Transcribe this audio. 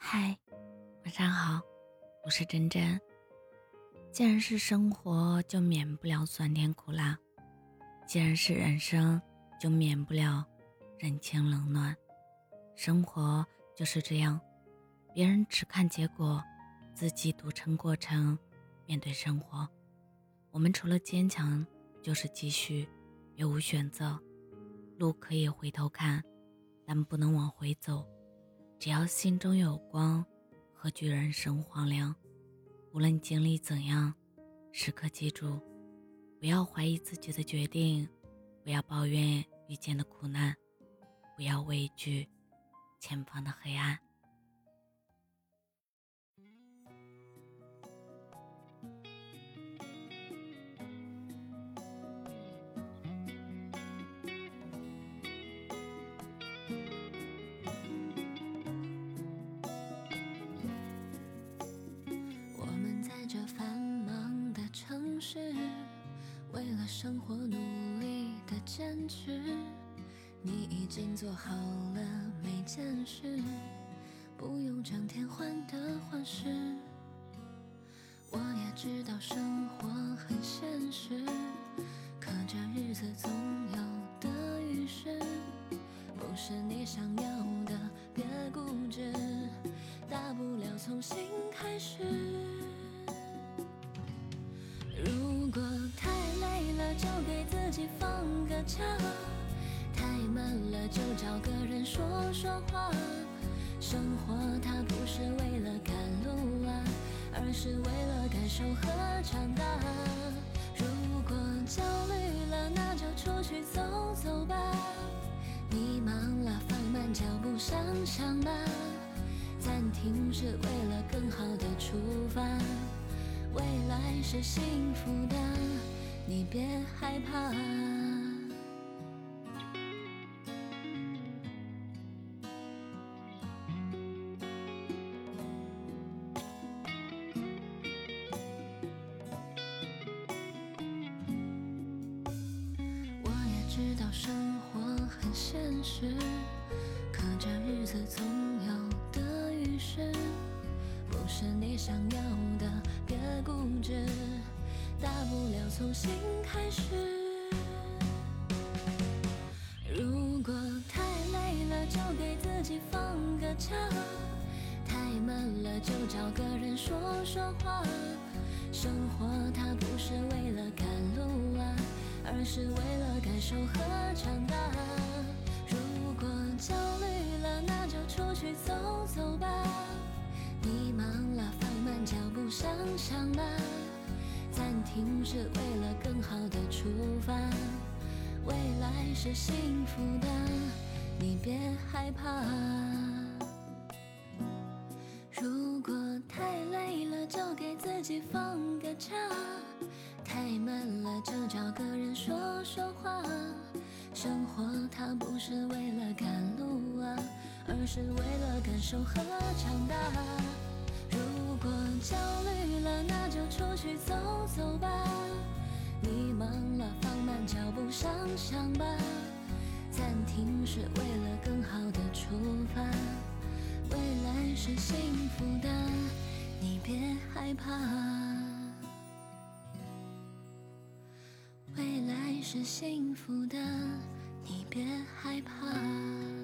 嗨，晚上好，我是真真。既然是生活，就免不了酸甜苦辣；既然是人生，就免不了人情冷暖。生活就是这样，别人只看结果，自己独撑过程。面对生活，我们除了坚强，就是继续，别无选择。路可以回头看，但不能往回走。只要心中有光，何惧人生荒凉？无论经历怎样，时刻记住，不要怀疑自己的决定，不要抱怨遇见的苦难，不要畏惧前方的黑暗。 我们在这繁忙的城市，为了生活努力的坚持。你已经做好了每件事，不用整天患得患失。我也知道生活很现实，可这日子总有得与失，不是你想要的别固执，大不了从新开始。如果太累了，就给自己放个假，太闷了就找个人说说话。生活它不是为了赶路啊，而是为了感受和长大。如果焦虑了，那就出去走走吧。迷茫了，放慢脚步想想吧。暂停是为了更好的出发，未来是幸福的，你别害怕。我也知道生活很现实，可这日子总有得与失，不是你想要的别固执，大不了从新开始。如果太累了，就给自己放个假，太闷了就找个人说说话。生活它不是为了赶路啊，而是为了感受和长大。如果焦虑了，那就出去走走吧。迷茫了，放慢脚步想想吧。暂停是为了更好的出发，未来是幸福的，你别害怕。如果太累了，就给自己放个假，太闷了就找个人说说话。生活它不是为了赶路啊，而是为了感受和长大。如果焦虑了，那就出去走走吧。迷茫了，放慢脚步想想吧。暂停是为了更好的出发，未来是幸福的，你别害怕。未来是幸福的，你别害怕。